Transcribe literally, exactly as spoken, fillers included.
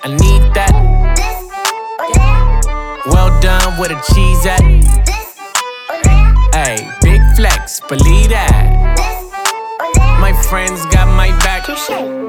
I need that. Well done, where the cheese at? Ayy, big flex, believe that. My friends got my back.